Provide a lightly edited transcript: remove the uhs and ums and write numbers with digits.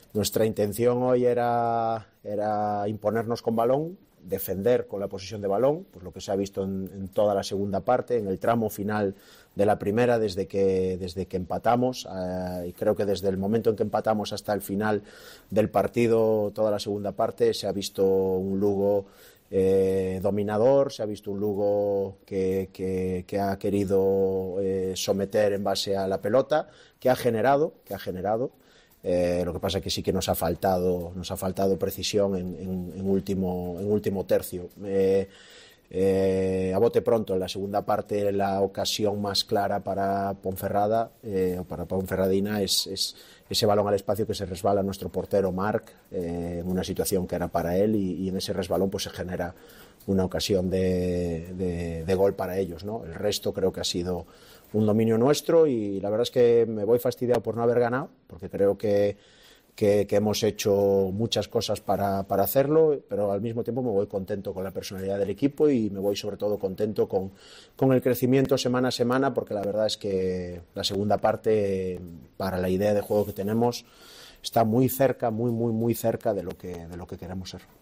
Nuestra intención hoy era imponernos con balón, defender con la posesión de balón, pues lo que se ha visto en toda la segunda parte, en el tramo final de la primera, desde que empatamos, y creo que desde el momento en que empatamos hasta el final del partido, toda la segunda parte, se ha visto un Lugo dominador, se ha visto un Lugo que ha querido someter en base a la pelota, que ha generado. Lo que pasa es que sí que nos ha faltado precisión en último tercio. A bote pronto, en la segunda parte, la ocasión más clara para Ponferrada, o para Ponferradina, es ese balón al espacio que se resbala nuestro portero Marc, en una situación que era para él, y en ese resbalón pues se genera una ocasión de gol para ellos, ¿no? El resto creo que ha sido un dominio nuestro, y la verdad es que me voy fastidiado por no haber ganado, porque creo que hemos hecho muchas cosas para hacerlo, pero al mismo tiempo me voy contento con la personalidad del equipo, y me voy sobre todo contento con el crecimiento semana a semana, porque la verdad es que la segunda parte, para la idea de juego que tenemos, está muy cerca, muy cerca de lo que queremos ser.